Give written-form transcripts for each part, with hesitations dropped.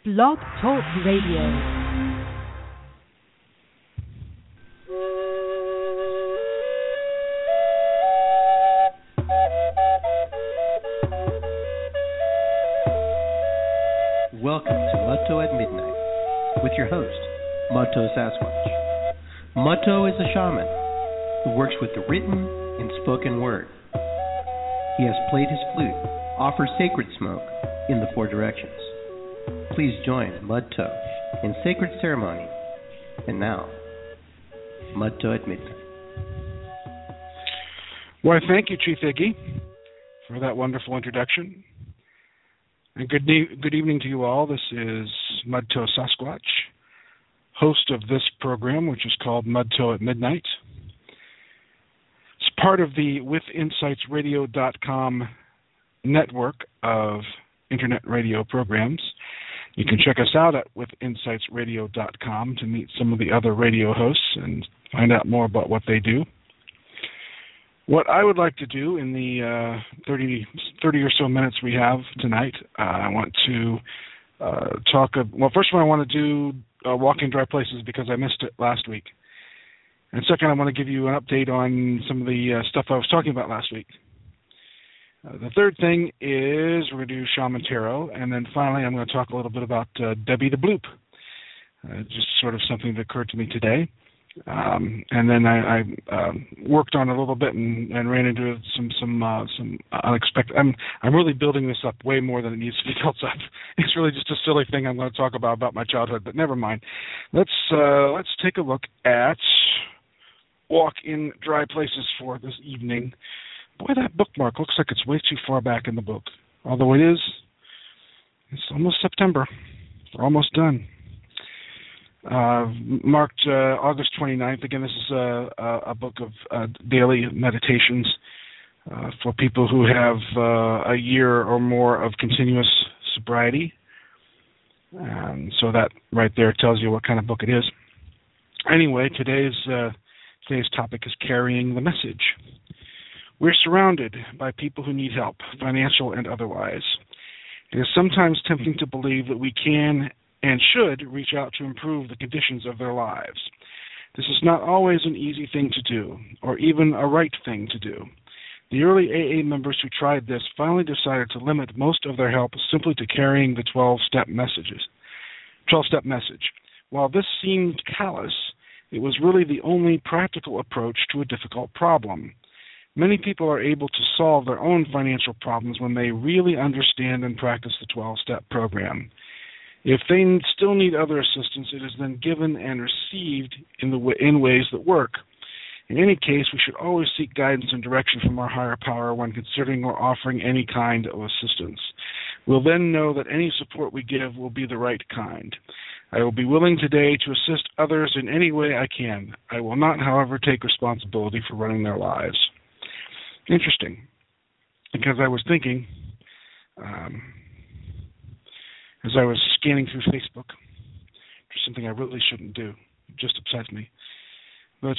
Blog Talk Radio. Welcome to Mutto at Midnight with your host, Mutto Sasquatch. Mutto is a shaman who works with the written and spoken word. He has played his flute, offers sacred smoke in the four directions. Please join Mutto in sacred ceremony. And now, Mutto at Midnight. Why, thank you, Chief Iggy, for that wonderful introduction. And good evening to you all. This is Mutto Sasquatch, host of this program, which is called Mutto at Midnight. It's part of the WithInsightsRadio.com network of internet radio programs. You can check us out at WithInsightsRadio.com to meet some of the other radio hosts and find out more about what they do. What I would like to do in the 30 or so minutes we have tonight, I want to talk. First of all, I want to do Walking Dry Places because I missed it last week. And second, I want to give you an update on some of the stuff I was talking about last week. The third thing is we're going to do Shaman Tarot. And then finally, I'm going to talk a little bit about Debbie the Bloop, just sort of something that occurred to me today. And then I worked on it a little bit and ran into some unexpected. I'm really building this up way more than it needs to be built up. It's really just a silly thing I'm going to talk about my childhood, but never mind. Let's take a look at Walk in Dry Places for this evening. Boy, that bookmark looks like it's way too far back in the book. Although it's almost September. We're almost done. Marked August 29th. Again, this is a book of daily meditations for people who have a year or more of continuous sobriety. So that right there tells you what kind of book it is. Anyway, today's topic is carrying the message. We're surrounded by people who need help, financial and otherwise. It is sometimes tempting to believe that we can and should reach out to improve the conditions of their lives. This is not always an easy thing to do, or even a right thing to do. The early AA members who tried this finally decided to limit most of their help simply to carrying the 12-step message. While this seemed callous, it was really the only practical approach to a difficult problem. Many people are able to solve their own financial problems when they really understand and practice the 12-step program. If they still need other assistance, it is then given and received in ways that work. In any case, we should always seek guidance and direction from our higher power when considering or offering any kind of assistance. We'll then know that any support we give will be the right kind. I will be willing today to assist others in any way I can. I will not, however, take responsibility for running their lives. Interesting, because I was thinking, as I was scanning through Facebook, which is something I really shouldn't do, it just upsets me. But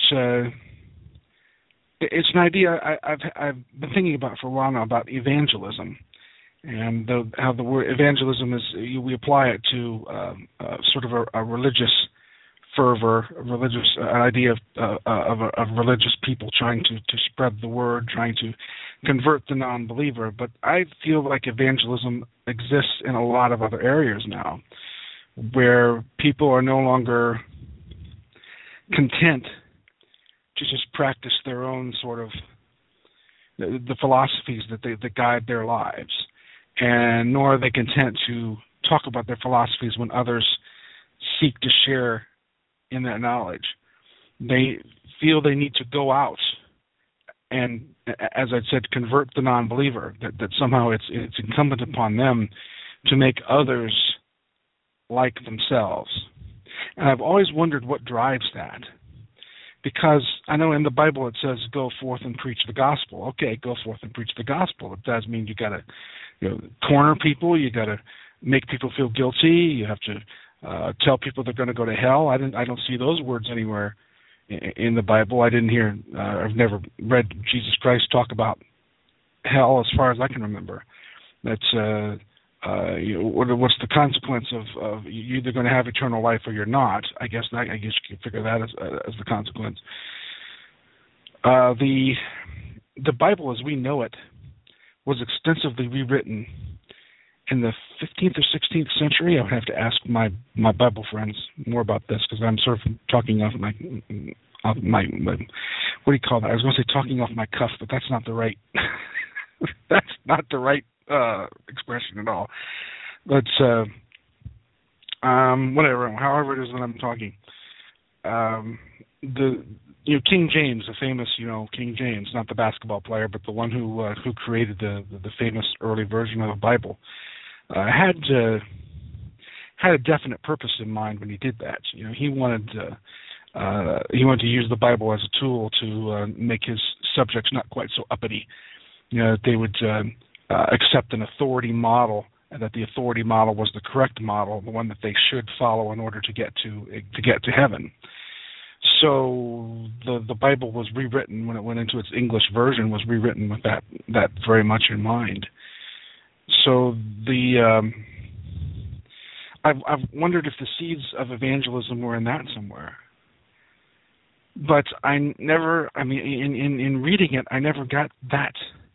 it's an idea I've been thinking about for a while now about evangelism, and how the word evangelism is, we apply it to sort of a religious fervor, an idea of religious people trying to spread the word, trying to convert the non-believer. But I feel like evangelism exists in a lot of other areas now, where people are no longer content to just practice their own sort of the philosophies that guide their lives, and nor are they content to talk about their philosophies when others seek to share in that knowledge. They feel they need to go out and, as I said, convert the non-believer, that somehow it's incumbent upon them to make others like themselves. And I've always wondered what drives that. Because I know in the Bible it says, go forth and preach the gospel. Okay, go forth and preach the gospel. It does mean you got to corner people, you got to make people feel guilty, you have to tell people they're going to go to hell. I don't see those words anywhere in the Bible. I didn't hear. I've never read Jesus Christ talk about hell as far as I can remember. That's what's the consequence of you're either going to have eternal life or you're not. I guess you can figure that as the consequence. The Bible as we know it was extensively rewritten in the 15th or 16th century. I would have to ask my Bible friends more about this, because I'm sort of talking off my what do you call that? I was going to say talking off my cuff, but that's not the right expression at all. But whatever, however it is that I'm talking. King James, the famous King James, not the basketball player, but the one who created the famous early version of the Bible, had a definite purpose in mind when he did that. He wanted to use the Bible as a tool to make his subjects not quite so uppity. They would accept an authority model, and that the authority model was the correct model, the one that they should follow in order to get to heaven. So the Bible was rewritten when it went into its English version, was rewritten with that very much in mind. So I've wondered if the seeds of evangelism were in that somewhere. But in reading it, I never got that.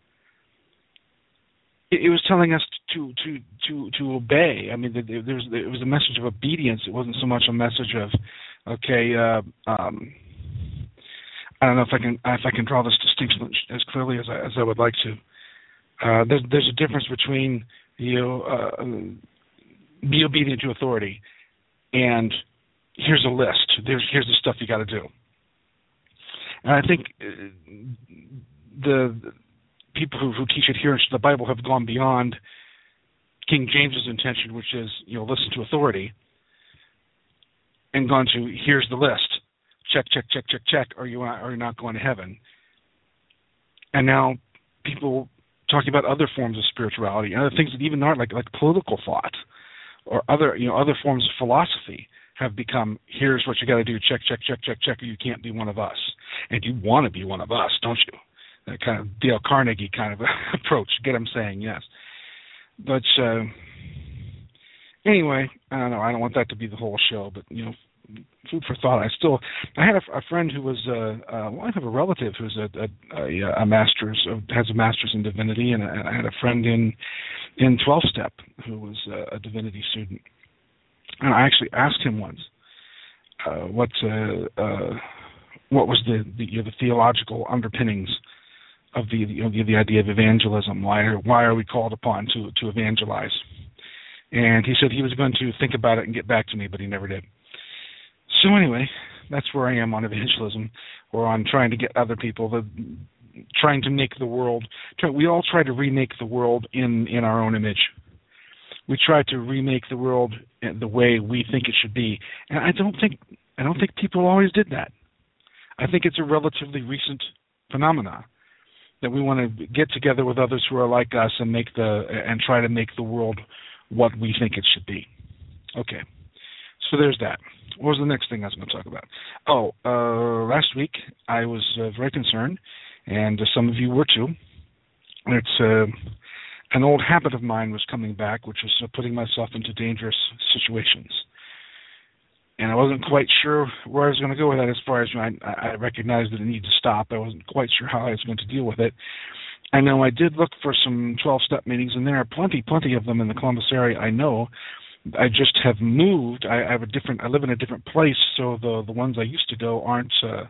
It was telling us to obey. I mean, it was a message of obedience. It wasn't so much a message of, okay, I don't know if I can draw this distinction as clearly as I would like to. There's a difference between be obedient to authority and here's a list. Here's the stuff you got to do. And I think the people who teach adherence to the Bible have gone beyond King James's intention, which is listen to authority, and gone to here's the list. Check, check, check, check, check. Are you not going to heaven? And now people talking about other forms of spirituality and other things that even aren't like political thought or other forms of philosophy have become, here's what you got to do, check, check, check, check, check, or you can't be one of us. And you want to be one of us, don't you? That kind of Dale Carnegie kind of approach. Get him saying yes. But anyway, I don't know. I don't want that to be the whole show, but food for thought. I had a friend who was I have a relative who's a master's, has a master's in divinity, and I had a friend in 12-step who was a divinity student. And I actually asked him once what was the theological underpinnings of the idea of evangelism. Why are we called upon to evangelize? And he said he was going to think about it and get back to me, but he never did. So anyway, that's where I am on evangelism, or on trying to get other people, trying to make the world. We all try to remake the world in our own image. We try to remake the world the way we think it should be, and I don't think people always did that. I think it's a relatively recent phenomenon that we want to get together with others who are like us and try to make the world what we think it should be. Okay, so there's that. What was the next thing I was going to talk about? Last week I was very concerned, and some of you were too. It's an old habit of mine was coming back, which was putting myself into dangerous situations. And I wasn't quite sure where I was going to go with that as far as I recognized that it needed to stop. I wasn't quite sure how I was going to deal with it. I know I did look for some 12-step meetings, and there are plenty of them in the Columbus area, I know. I just have moved. I live in a different place, so the ones I used to go aren't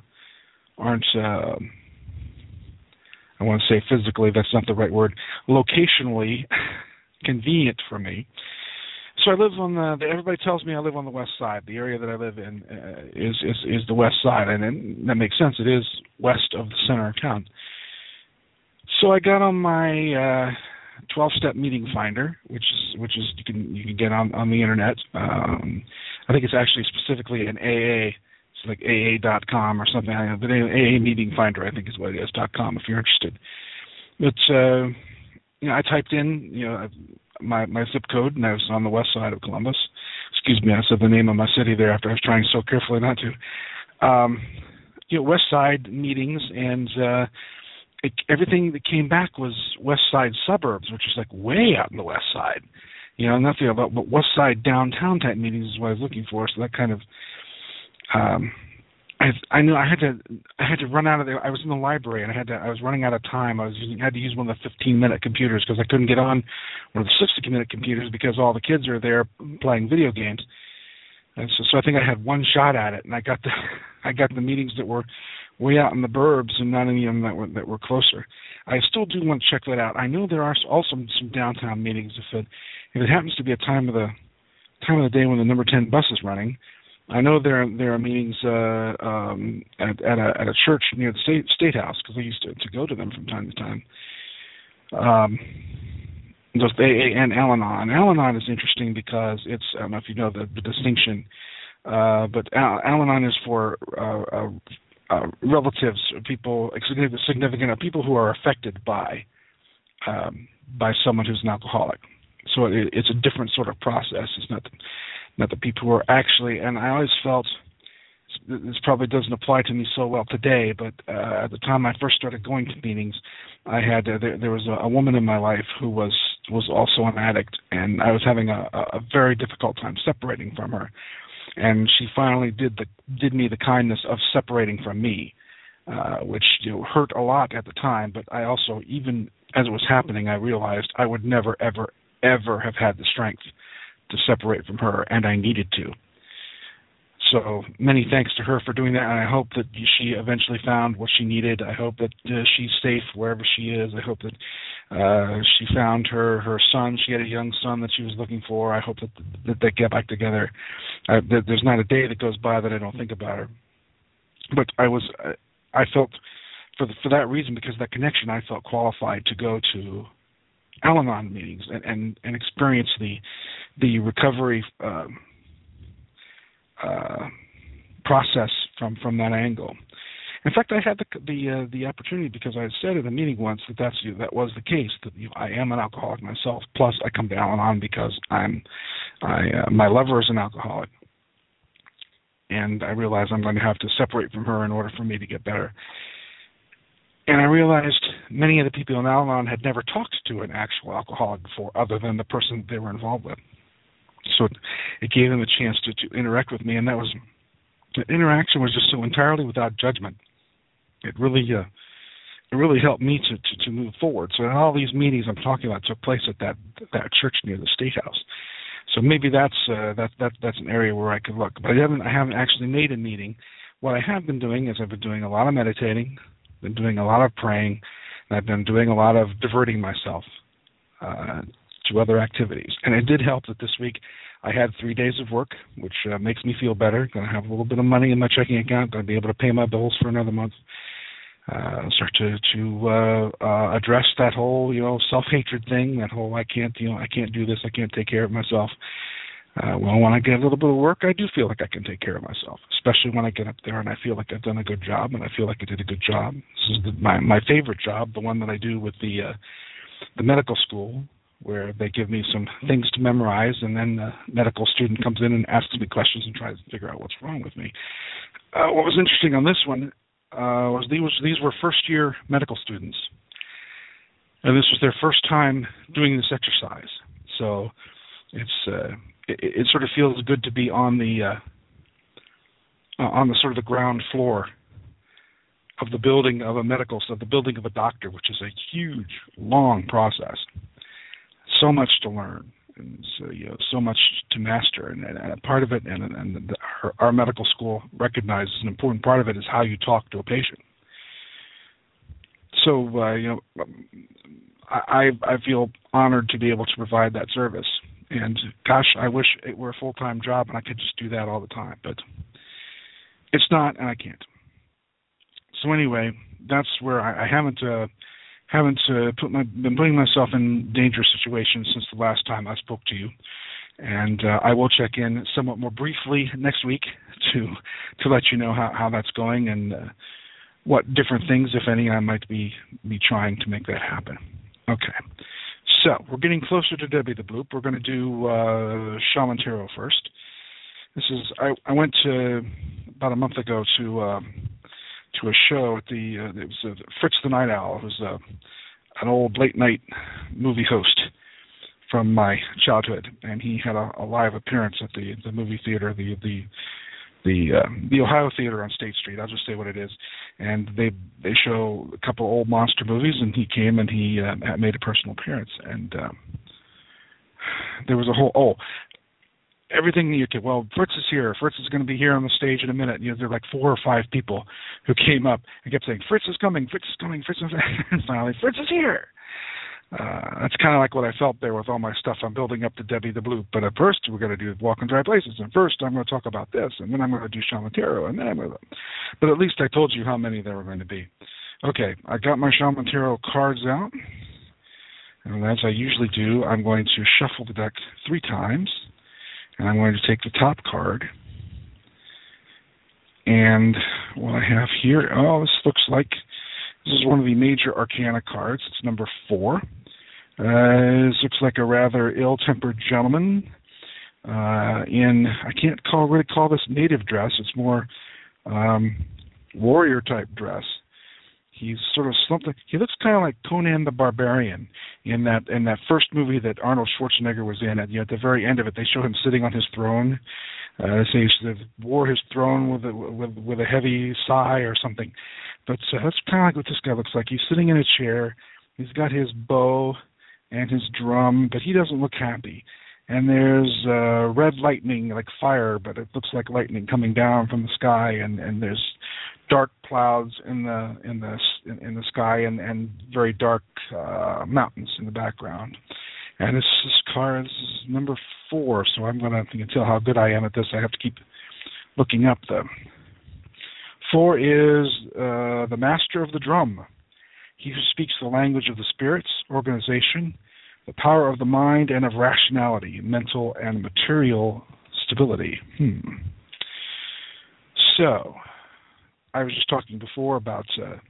I want to say physically, that's not the right word, locationally convenient for me. So I live on everybody tells me I live on the west side. The area that I live in is the west side, and that makes sense. It is west of the center of town. So I got on my 12-step meeting finder, which is you can get on the internet. I think it's actually specifically an AA. It's like AA.com or something. The name AA Meeting Finder, I think is what it is, .com if you're interested. But I typed in my zip code, and I was on the west side of Columbus. Excuse me, I said the name of my city there after I was trying so carefully not to. West side meetings, and everything that came back was west side suburbs, which is like way out in the west side. nothing about but West Side downtown type meetings is what I was looking for. So that kind of, I knew I had to run out of there. I was in the library and I was running out of time. I had to use one of the 15-minute computers because I couldn't get on one of the 60-minute computers because all the kids are there playing video games. And so I think I had one shot at it, and I got the meetings that were way out in the burbs and not any of them that were closer. I still do want to check that out. I know there are also some downtown meetings if it happens to be a time of the day when the number 10 bus is running. I know there are meetings at a church near the state house because I used to go to them from time to time. Those AA and Al-Anon. Al-Anon is interesting because it's, I don't know if you know the distinction, but Al-Anon is for relatives, people significant, people who are affected by someone who's an alcoholic. So it's a different sort of process. It's not the people who are actually. And I always felt this probably doesn't apply to me so well today, but at the time I first started going to meetings, I had there was a woman in my life who was also an addict, and I was having a very difficult time separating from her. And she finally did me the kindness of separating from me, which hurt a lot at the time. But I also, even as it was happening, I realized I would never, ever, ever have had the strength to separate from her, and I needed to. So many thanks to her for doing that, and I hope that she eventually found what she needed. I hope that she's safe wherever she is. I hope that she found her son. She had a young son that she was looking for. I hope that they get back together. There's not a day that goes by that I don't think about her. But I felt, for that reason, because of that connection, I felt qualified to go to Al-Anon meetings and experience the recovery process from that angle. In fact, I had the opportunity because I had said at a meeting once that was the case, that I am an alcoholic myself. Plus, I come to Al-Anon because my lover is an alcoholic, and I realize I'm going to have to separate from her in order for me to get better. And I realized many of the people in Al-Anon had never talked to an actual alcoholic before, other than the person that they were involved with. So it gave them a chance to interact with me, and the interaction was just so entirely without judgment. It really helped me to move forward. So all these meetings I'm talking about took place at that church near the State House. So maybe that's an area where I could look. But I haven't actually made a meeting. What I have been doing is I've been doing a lot of meditating, been doing a lot of praying, and I've been doing a lot of diverting myself to other activities. And it did help that this week I had 3 days of work, which makes me feel better. Going to have a little bit of money in my checking account. Going to be able to pay my bills for another month. Start to address that whole self-hatred thing. That whole I can't do this. I can't take care of myself. Well, when I get a little bit of work, I do feel like I can take care of myself, especially when I get up there and I feel like I've done a good job, and I feel like I did a good job. This is my favorite job, the one that I do with the medical school, where they give me some things to memorize, and then the medical student comes in and asks me questions and tries to figure out what's wrong with me. What was interesting on this one was these were first-year medical students, and this was their first time doing this exercise. So it sort of feels good to be on the sort of the ground floor of the building of the building of a doctor, which is a huge, long process. So much to learn, and so much to master, and a part of it, and our medical school recognizes an important part of it is how you talk to a patient. So I feel honored to be able to provide that service, and gosh, I wish it were a full-time job and I could just do that all the time, but it's not, and I can't. So anyway, that's where I haven't been putting myself in dangerous situations since the last time I spoke to you, and I will check in somewhat more briefly next week to let you know how that's going and what different things, if any, I might be trying to make that happen. Okay, so we're getting closer to Debbie the Bloop. We're going to do Shaman Tarot first. This is I went to about a month ago to a show at it was Fritz the Night Owl, who's an old late night movie host from my childhood, and he had a live appearance at the movie theater, the Ohio Theater on State Street. I'll just say what it is. And they show a couple old monster movies, and he came and he made a personal appearance. And there was a whole everything you could. Well, Fritz is here. Fritz is going to be here on the stage in a minute. You know, there were like 4 or 5 people who came up and kept saying, "Fritz is coming. Fritz is coming. Fritz is." And finally, Fritz is here. That's kind of like what I felt there with all my stuff. I'm building up to Debbie the Bloop, but at first we're going to do Walk in Dry Places, and first I'm going to talk about this, and then I'm going to do Sean Montero, and then I'm going to... But at least I told you how many there were going to be. Okay, I got my Sean Montero cards out, and as I usually do, I'm going to shuffle the deck 3 times, and I'm going to take the top card, and what I have here, this looks like this is one of the major arcana cards. It's number 4. This looks like a rather ill-tempered gentleman in, I can't really call this native dress. It's more warrior-type dress. He's sort of something. He looks kind of like Conan the Barbarian in that first movie that Arnold Schwarzenegger was in. At the very end of it, they show him sitting on his throne. They say he sort of wore his throne with a heavy sigh or something. But that's kind of like what this guy looks like. He's sitting in a chair. He's got his bow and his drum, but he doesn't look happy. And there's red lightning, like fire, but it looks like lightning coming down from the sky. And there's dark clouds in the sky and very dark mountains in the background. And this card is number 4, so I'm going to, you can tell how good I am at this. I have to keep looking up them. 4 is the Master of the Drum. He who speaks the language of the spirits, organization, the power of the mind and of rationality, mental and material stability. So, I was just talking before about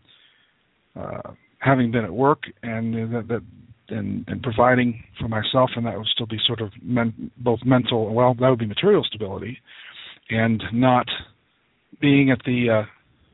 having been at work and and providing for myself, and that would still be sort of both mental. Well, that would be material stability, and not being at the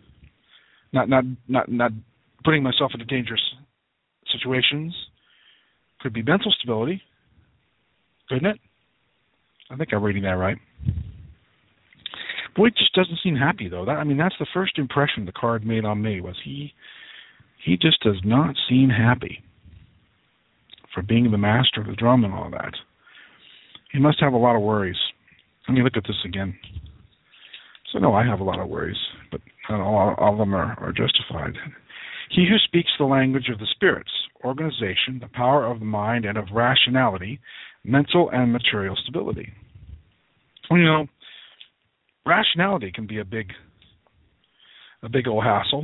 not putting myself into dangerous situations. Could be mental stability, couldn't it? I think I'm reading that right. Boy, it just doesn't seem happy though. That's the first impression the card made on me, was he just does not seem happy for being the master of the drum and all that. He must have a lot of worries. Let me look at this again. So no, I have a lot of worries, but not all of them are justified. He who speaks the language of the spirits, organization, the power of the mind and of rationality, mental and material stability. Well, rationality can be a big old hassle.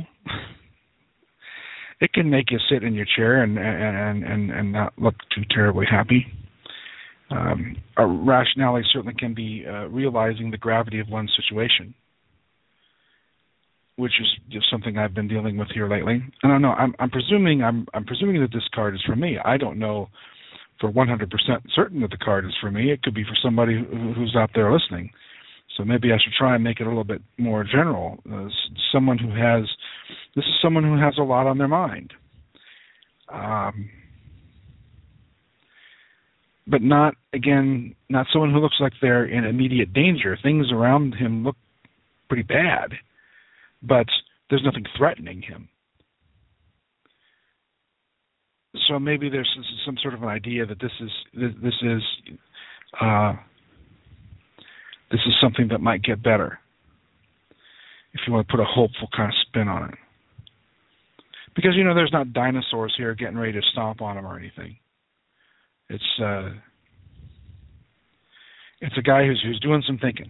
It can make you sit in your chair and not look too terribly happy. Rationality certainly can be realizing the gravity of one's situation, which is just something I've been dealing with here lately. I don't know. I'm presuming that this card is for me. I don't know for 100% certain that the card is for me. It could be for somebody who's out there listening. So maybe I should try and make it a little bit more general. This is someone who has a lot on their mind, but not someone who looks like they're in immediate danger. Things around him look pretty bad, but there's nothing threatening him. So maybe there's some sort of an idea that this is something that might get better, if you want to put a hopeful kind of spin on it. Because, there's not dinosaurs here getting ready to stomp on him or anything. It's a guy who's doing some thinking.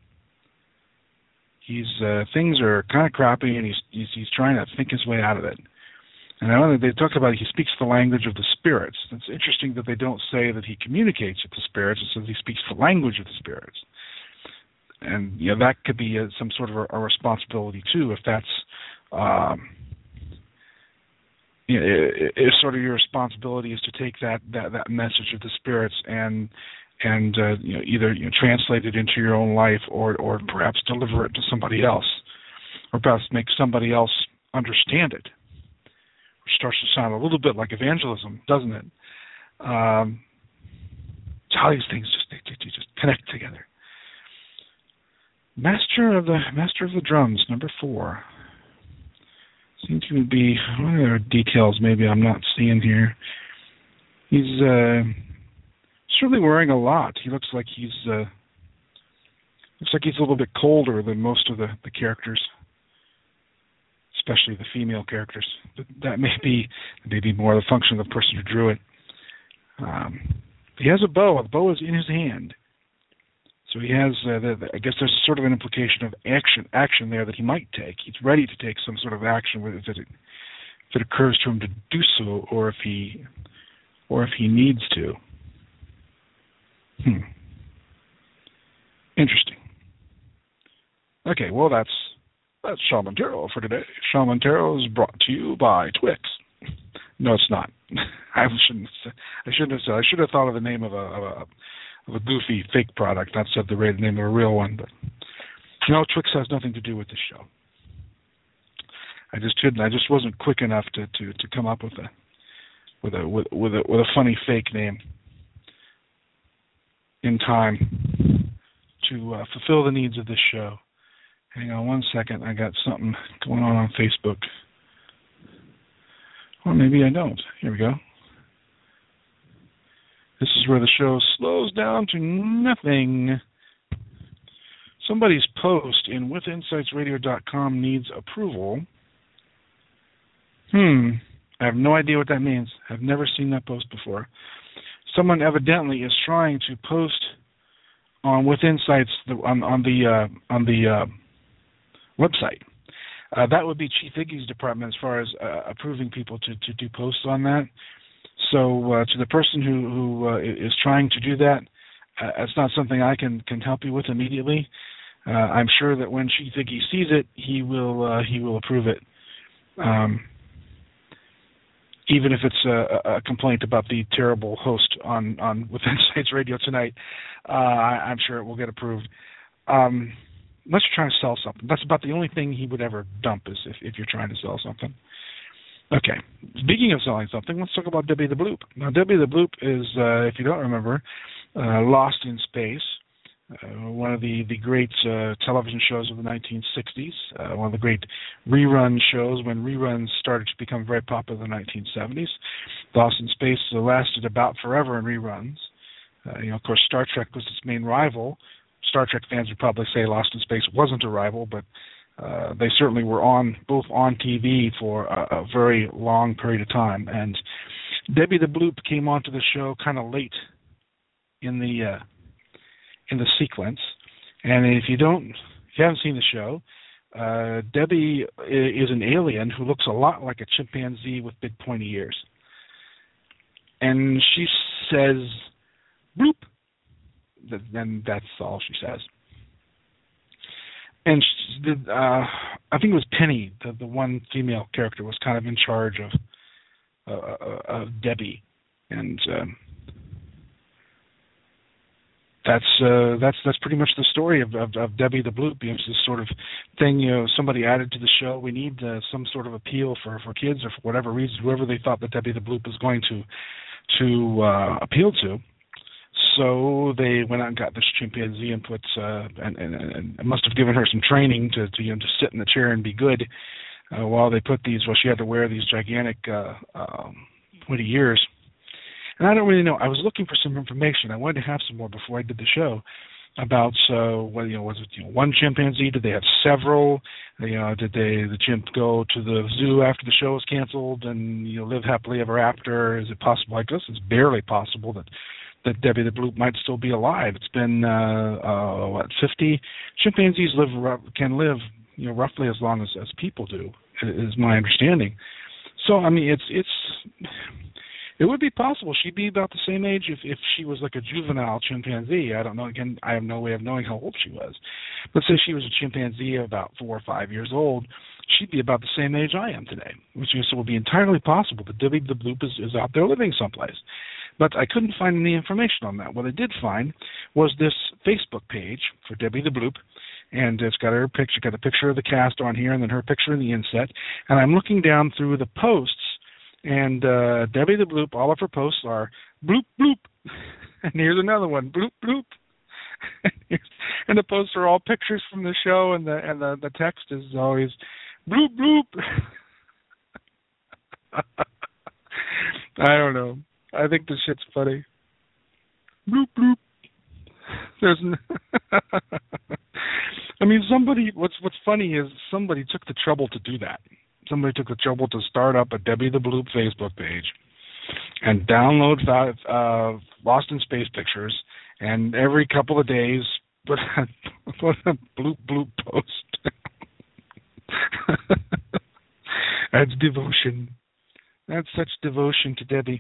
Things are kind of crappy, and he's trying to think his way out of it. And I know they talk about he speaks the language of the spirits. It's interesting that they don't say that he communicates with the spirits. It says he speaks the language of the spirits. And that could be some sort of a responsibility too, if that's if sort of your responsibility is to take that message of the spirits and either translate it into your own life or perhaps deliver it to somebody else, or perhaps make somebody else understand it, which starts to sound a little bit like evangelism, doesn't it? how these things just connect together. Master of the Drums, number 4. Seems to be, what other details maybe I'm not seeing here? He's certainly wearing a lot. He looks like he's a little bit colder than most of the characters, especially the female characters. But that may be more the function of the person who drew it. He has a bow. The bow is in his hand. So he has, I guess there's sort of an implication of action there that he might take. He's ready to take some sort of action if it occurs to him to do so, or if he needs to. Interesting. Okay, well that's Shaman Tarot for today. Shaman Tarot is brought to you by Twix. No, it's not. I should have thought of the name of a goofy fake product, not said the name of a real one. But no, Twix has nothing to do with this show. I just wasn't quick enough to come up with a funny fake name in time to fulfill the needs of this show. Hang on one second. I got something going on Facebook. Or maybe I don't. Here we go. This is where the show slows down to nothing. Somebody's post in withinsightsradio.com needs approval. I have no idea what that means. I've never seen that post before. Someone evidently is trying to post on WithInsights on the website. That would be Chief Iggy's department as far as approving people to do posts on that. So to the person who is trying to do that, it's not something I can help you with immediately. I'm sure that when Chief Iggy sees it, he will approve it. Even if it's a complaint about the terrible host on WithInsights Radio tonight, I'm sure it will get approved. Unless you're trying to sell something. That's about the only thing he would ever dump is if you're trying to sell something. Okay. Speaking of selling something, let's talk about Debbie the Bloop. Now, Debbie the Bloop is, if you don't remember, Lost in Space, one of the great television shows of the 1960s, one of the great rerun shows when reruns started to become very popular in the 1970s. Lost in Space lasted about forever in reruns. Of course, Star Trek was its main rival. Star Trek fans would probably say Lost in Space wasn't a rival, but they certainly were both on TV for a very long period of time. And Debbie the Bloop came onto the show kind of late in the sequence. And if you haven't seen the show, Debbie is an alien who looks a lot like a chimpanzee with big pointy ears. And she says, "Bloop." Then that's all she says. And I think it was Penny, the one female character, was kind of in charge of Debbie, and that's pretty much the story of Debbie the Bloop. It's this sort of thing, somebody added to the show. We need some sort of appeal for kids, or for whatever reason, whoever they thought that Debbie the Bloop was going to appeal to. So they went out and got this chimpanzee and and must have given her some training to sit in the chair and be good while they put these. Well, she had to wear these gigantic pointy ears. And I don't really know. I was looking for some information. I wanted to have some more before I did the show about was it one chimpanzee? Did they have several? Did the chimp go to the zoo after the show was canceled and live happily ever after? Is it possible? I guess it's barely possible that Debbie the Bloop might still be alive. It's been 50 chimpanzees can live roughly as long as people do, is my understanding. So I mean, it would be possible she'd be about the same age if she was like a juvenile chimpanzee. I don't know. Again, I have no way of knowing how old she was. Let's say she was a chimpanzee about 4 or 5 years old. She'd be about the same age I am today, which means it would be entirely possible that Debbie the Bloop is out there living someplace. But I couldn't find any information on that. What I did find was this Facebook page for Debbie the Bloop, and it's got her picture, got a picture of the cast on here, and then her picture in the inset. And I'm looking down through the posts, and Debbie the Bloop, all of her posts are bloop, bloop. And here's another one, bloop, bloop. And the posts are all pictures from the show, and the text is always bloop, bloop. I don't know. I think this shit's funny. Bloop, bloop. I mean, what's funny is somebody took the trouble to do that. Somebody took the trouble to start up a Debbie the Bloop Facebook page and download Lost in Space pictures, and every couple of days put a bloop bloop post. That's devotion. That's such devotion to Debbie.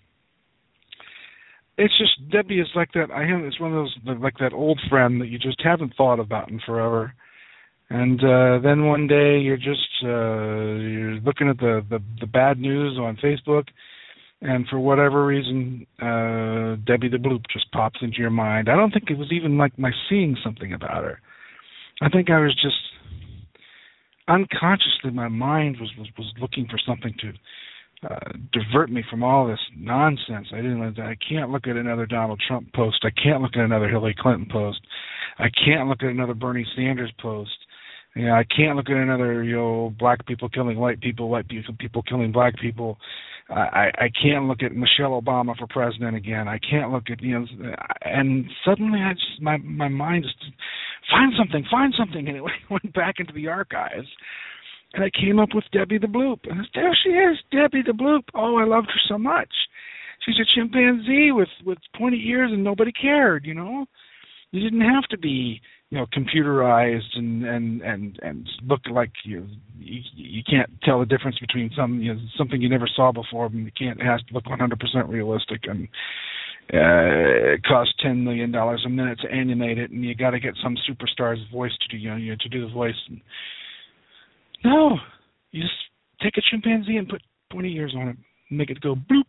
It's just, Debbie is like that. It's one of those, like that old friend that you just haven't thought about in forever. And then one day you're looking at the bad news on Facebook, and for whatever reason, Debbie the Bloop just pops into your mind. I don't think it was even like my seeing something about her. I think I was just unconsciously, my mind was looking for something to divert me from all this nonsense. I can't look at another Donald Trump post. I can't look at another Hillary Clinton post. I can't look at another Bernie Sanders post. I can't look at another, black people killing white people killing black people. I can't look at Michelle Obama for president again. I can't look at, and suddenly my mind just find something, and it went back into the archives. And I came up with Debbie the Bloop. And there she is, Debbie the Bloop. Oh, I loved her so much. She's a chimpanzee with pointy ears and nobody cared, You didn't have to be, computerized and look like you can't tell the difference between something you never saw before. It has to look 100% realistic, and it costs $10 million a minute to animate it, and you got to get some superstar's voice to do to do the voice. No, you just take a chimpanzee and put pointy ears on it and make it go bloop.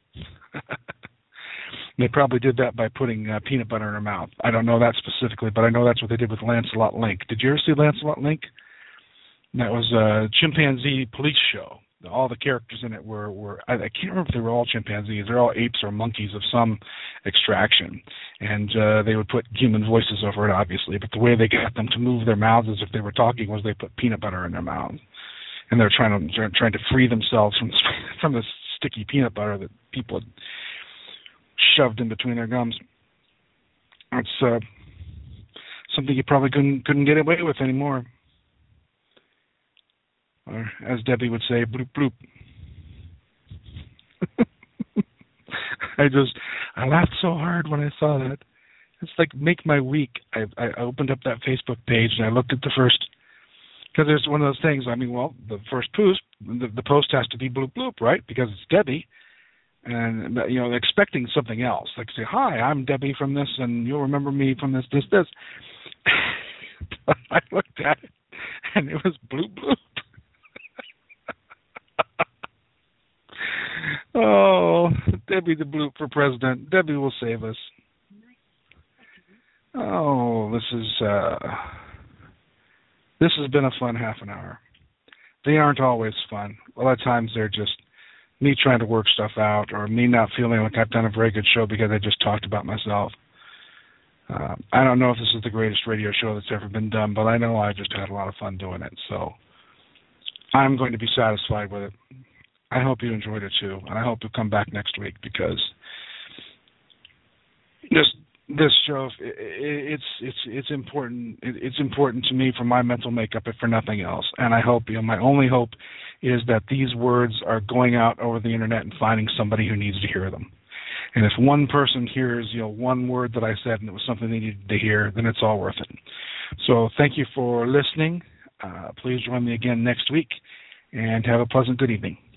They probably did that by putting peanut butter in her mouth. I don't know that specifically, but I know that's what they did with Lancelot Link. Did you ever see Lancelot Link? That was a chimpanzee police show. All the characters in it were I can't remember if they were all chimpanzees. They're all apes or monkeys of some extraction. And they would put human voices over it, obviously. But the way they got them to move their mouths as if they were talking was they put peanut butter in their mouths. And they're trying to free themselves from this sticky peanut butter that people had shoved in between their gums. It's something you probably couldn't get away with anymore. Or, as Debbie would say, bloop, bloop. I laughed so hard when I saw that. It's like, make my week. I opened up that Facebook page and I looked at the first, because there's one of those things, the first post, the post has to be bloop, bloop, right? Because it's Debbie. And, expecting something else. Like, say, hi, I'm Debbie from this, and you'll remember me from this. But I looked at it, and it was bloop, bloop. Oh, Debbie the Bloop for president. Debbie will save us. Oh, this has been a fun half an hour. They aren't always fun. A lot of times they're just me trying to work stuff out, or me not feeling like I've done a very good show because I just talked about myself. I don't know if this is the greatest radio show that's ever been done, but I know I just had a lot of fun doing it, so I'm going to be satisfied with it. I hope you enjoyed it too, and I hope you'll come back next week, because this show, it's important. It's important to me for my mental makeup, if for nothing else. And I hope, my only hope is that these words are going out over the internet and finding somebody who needs to hear them. And if one person hears, one word that I said and it was something they needed to hear, then it's all worth it. So thank you for listening. Please join me again next week, and have a pleasant good evening.